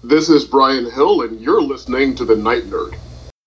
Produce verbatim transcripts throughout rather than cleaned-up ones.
This is Brian Hill, and you're listening to The Night Nerd.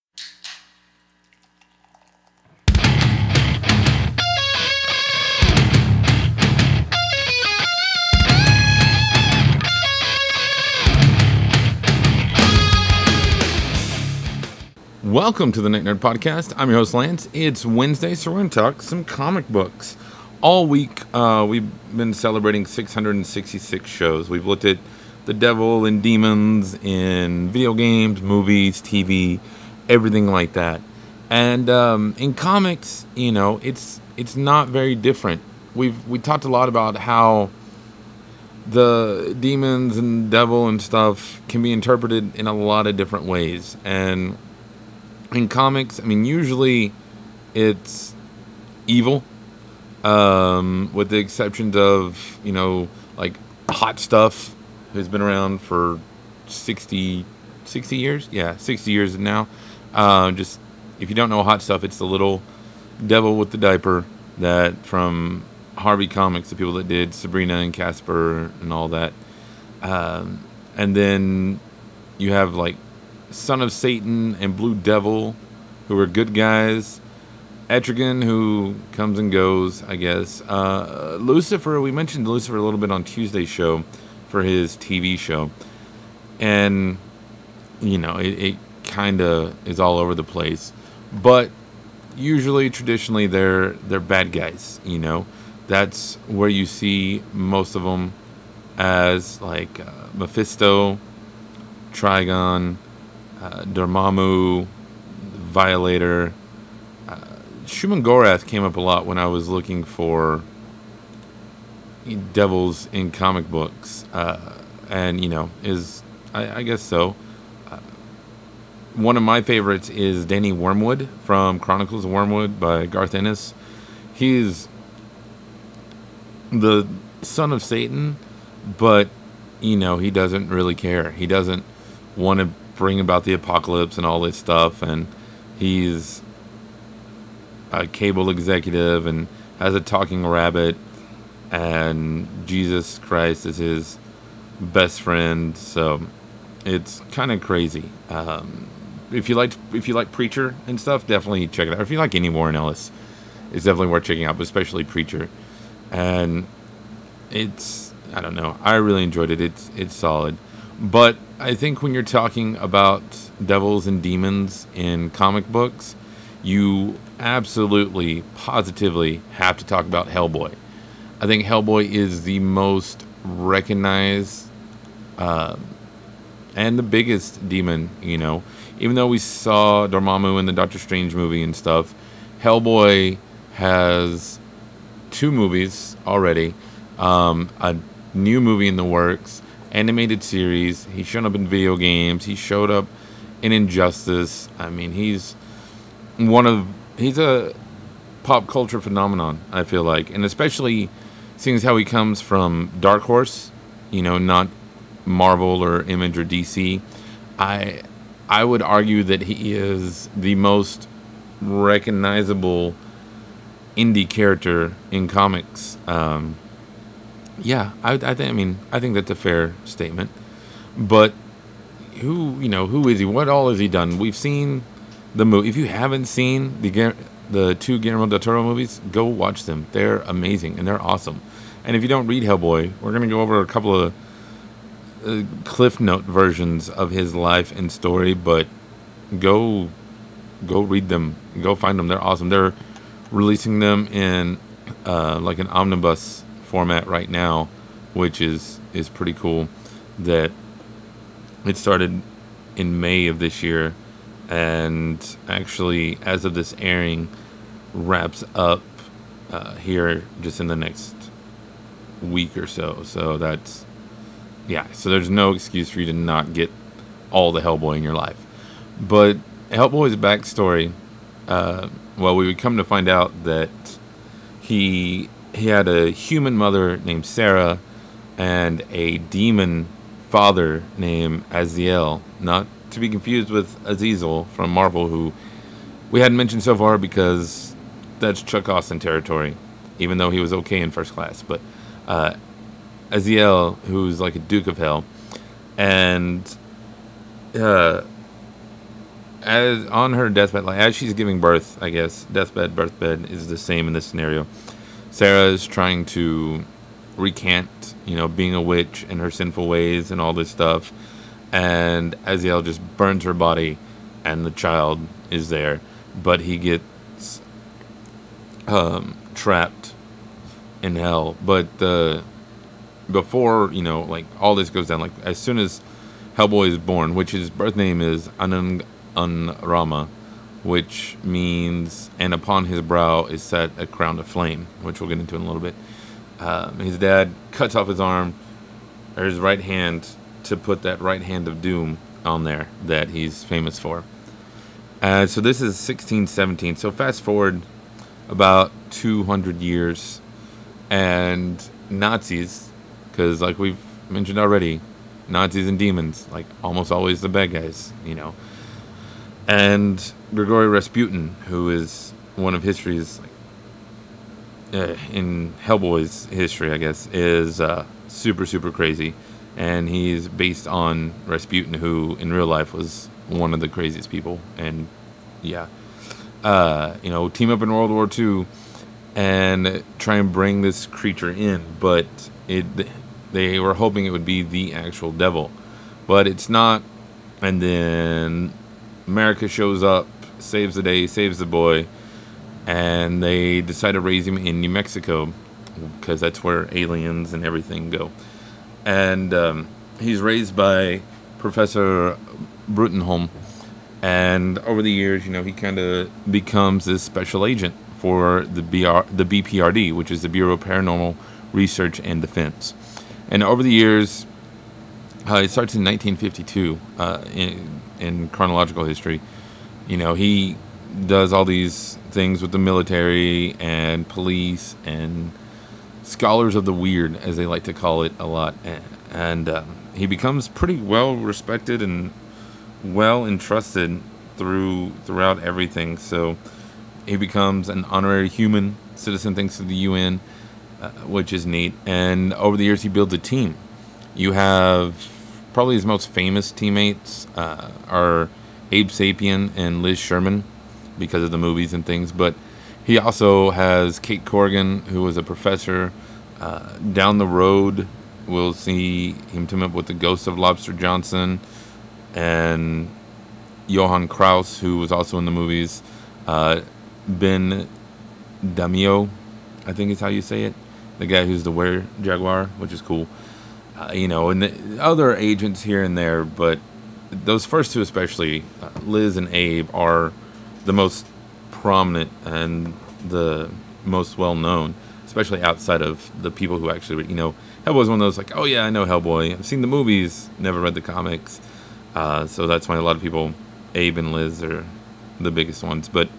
Welcome to the Night Nerd Podcast. I'm your host, Lance. It's Wednesday, so we're going to talk some comic books. All week, uh, we've been celebrating six hundred sixty-six shows. We've looked at the devil and demons in video games, movies, T V, everything like that. And um, in comics, you know, it's it's not very different. We've we talked a lot about how the demons and devil and stuff can be interpreted in a lot of different ways. And in comics, I mean, usually it's evil, um, with the exceptions of, you know, like Hot Stuff, who's been around for sixty, sixty years. Yeah, sixty years now. Uh, just, if you don't know Hot Stuff, it's the little devil with the diaper that from Harvey Comics, the people that did Sabrina and Casper and all that. Um, and then you have like Son of Satan and Blue Devil, who are good guys. Etrigan, who comes and goes, I guess. Uh, Lucifer, we mentioned Lucifer a little bit on Tuesday's show for his T V show. And, you know, it, it kind of is all over the place. But usually, traditionally, they're they're bad guys, you know. That's where you see most of them as, like, uh, Mephisto, Trigon, uh, Dormammu, Violator. Uh, Shuman-Gorath came up a lot when I was looking for devils in comic books, uh, and you know, is I, I guess so. Uh, one of my favorites is Danny Wormwood from Chronicles of Wormwood by Garth Ennis. He's the son of Satan, but you know, he doesn't really care. He doesn't want to bring about the apocalypse and all this stuff, and he's a cable executive and has a talking rabbit, and Jesus Christ is his best friend. So it's kind of crazy. Um, if you like, if you like Preacher and stuff, definitely check it out. If you like any Warren Ellis, it's definitely worth checking out, but especially Preacher. And it's, I don't know, I really enjoyed it. It's it's solid. But I think when you're talking about devils and demons in comic books, you absolutely, positively have to talk about Hellboy. I think Hellboy is the most recognized uh, and the biggest demon, you know. Even though we saw Dormammu in the Doctor Strange movie and stuff, Hellboy has two movies already, um, a new movie in the works, animated series. He's shown up in video games. He showed up in Injustice. I mean, he's one of he's a pop culture phenomenon, I feel like, and especially seeing as how he comes from Dark Horse, you know, not Marvel or Image or D C. I I would argue that he is the most recognizable indie character in comics. Um, yeah, I, I think. I mean, I think that's a fair statement. But who, you know, who is he? What all has he done? We've seen the movie. If you haven't seen the the two Guillermo del Toro movies, go watch them. They're amazing and they're awesome. And if you don't read Hellboy, we're gonna go over a couple of uh, Cliff Note versions of his life and story. But go go read them. Go find them. They're awesome. They're releasing them in uh, like an omnibus format right now, which is is pretty cool. That it started in May of this year, and actually, as of this airing, wraps up uh, here just in the next week or so. So that's yeah. So there's no excuse for you to not get all the Hellboy in your life. But Hellboy's backstory, uh, well, we would come to find out that he he had a human mother named Sarah and a demon father named Aziel, not to be confused with Azazel from Marvel, who we hadn't mentioned so far because that's Chuck Austin territory, even though he was okay in First Class. But uh, Aziel, who's like a Duke of Hell, and uh, as on her deathbed, like as she's giving birth, I guess deathbed, birthbed is the same in this scenario. Sarah is trying to recant, you know, being a witch and her sinful ways and all this stuff, and Aziel just burns her body, and the child is there, but he gets um, trapped in hell. But the before you know, like all this goes down, like as soon as Hellboy is born, which his birth name is Anung Unrama, which means, and upon his brow is set a crown of flame, which we'll get into in a little bit. Um, his dad cuts off his arm, or his right hand, to put that right hand of doom on there that he's famous for. Uh, so this is sixteen seventeen. So fast forward about two hundred years, and Nazis, because like we've mentioned already, Nazis and demons, like almost always the bad guys, you know. And Grigory Rasputin, who is one of history's, like, uh, in Hellboy's history, I guess, is uh, super, super crazy. And he's based on Rasputin, who in real life was one of the craziest people. And yeah, uh, you know, team up in World War Two and try and bring this creature in. But it, they were hoping it would be the actual devil. But it's not. And then America shows up, saves the day, saves the boy, and they decide to raise him in New Mexico because that's where aliens and everything go. And um, he's raised by Professor Brutenholm, and over the years, you know, he kind of becomes this special agent for the B R, the B P R D, which is the Bureau of Paranormal Research and Defense. And over the years, uh, it starts in nineteen fifty-two uh, in, in chronological history. You know, he does all these things with the military and police and scholars of the weird, as they like to call it a lot. And um, he becomes pretty well respected and well entrusted through throughout everything. So he becomes an honorary human citizen thanks to the U N, uh, which is neat. And over the years, he builds a team. You have probably his most famous teammates uh, are Abe Sapien and Liz Sherman because of the movies and things. But he also has Kate Corrigan, who was a professor. Uh, down the road, we'll see him team up with the ghost of Lobster Johnson and Johann Kraus, who was also in the movies. Uh, Ben Damio, I think is how you say it. The guy who's the were jaguar, which is cool. Uh, you know, and the other agents here and there, but those first two especially, uh, Liz and Abe, are the most prominent and the most well known, especially outside of the people who actually, you know, Hellboy's one of those like, oh yeah, I know Hellboy. I've seen the movies, never read the comics. Uh, so that's why a lot of people, Abe and Liz are the biggest ones. But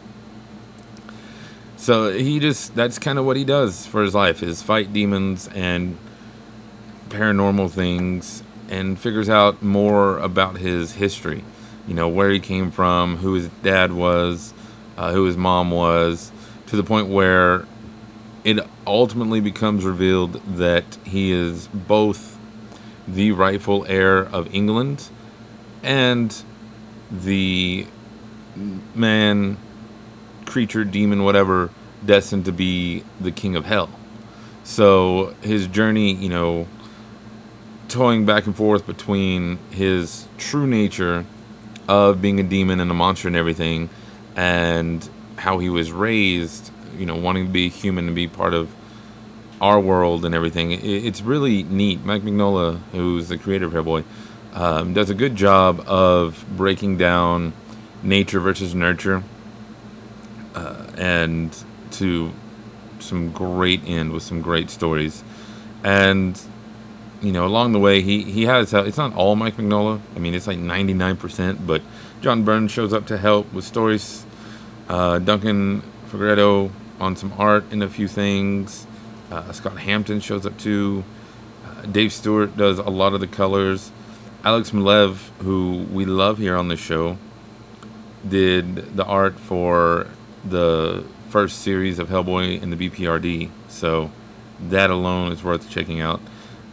so he just, that's kind of what he does for his life, is fight demons and paranormal things, and figures out more about his history. You know, where he came from, who his dad was, uh, who his mom was, to the point where it ultimately becomes revealed that he is both the rightful heir of England and the man, creature, demon, whatever, destined to be the king of hell. So his journey, you know, toying back and forth between his true nature of being a demon and a monster and everything, and how he was raised, you know, wanting to be a human and be part of our world and everything. It, it's really neat. Mike Mignola, who's the creator of Hellboy, um, does a good job of breaking down nature versus nurture, uh, and to some great end with some great stories. And you know, along the way, he, he has, it's not all Mike Mignola. I mean, it's like ninety-nine percent, but John Byrne shows up to help with stories. Uh, Duncan Fegredo on some art and a few things. Uh, Scott Hampton shows up too. Uh, Dave Stewart does a lot of the colors. Alex Malev, who we love here on the show, did the art for the first series of Hellboy in the B P R D. So that alone is worth checking out.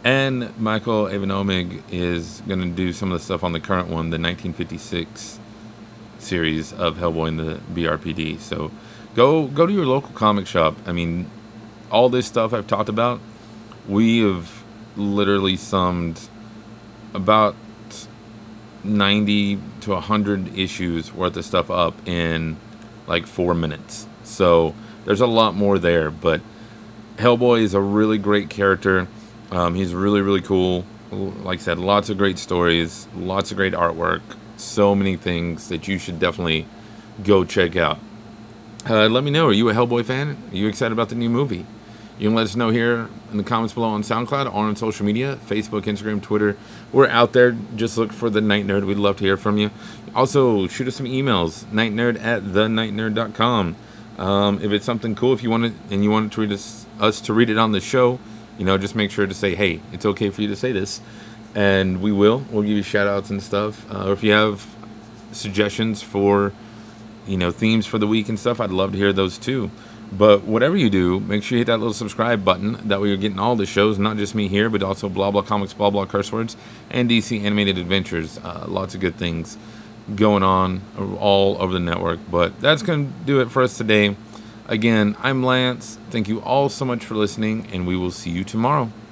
And Michael Avanomig is going to do some of the stuff on the current one, the nineteen fifty-six series of Hellboy and the B R P D. So go go to your local comic shop. I mean, all this stuff I've talked about, we have literally summed about ninety to one hundred issues worth of stuff up in like four minutes. So there's a lot more there, but Hellboy is a really great character. Um, he's really, really cool. Like I said, lots of great stories, lots of great artwork, so many things that you should definitely go check out. Uh, let me know, are you a Hellboy fan? Are you excited about the new movie? You can let us know here in the comments below on SoundCloud or on social media, Facebook, Instagram, Twitter. We're out there. Just look for The Night Nerd. We'd love to hear from you. Also, shoot us some emails, nightnerd at the night nerd dot com. Um, if it's something cool, if you want it, and you want to read us, us to read it on the show, you know, just make sure to say, hey, it's okay for you to say this. And we will. We'll give you shout outs and stuff. Uh, or if you have suggestions for, you know, themes for the week and stuff, I'd love to hear those too. But whatever you do, make sure you hit that little subscribe button. That way you're getting all the shows, not just me here, but also Blah Blah Comics, Blah Blah Curse Words, and D C Animated Adventures. Uh, lots of good things going on all over the network. But that's going to do it for us today. Again, I'm Lance. Thank you all so much for listening, and we will see you tomorrow.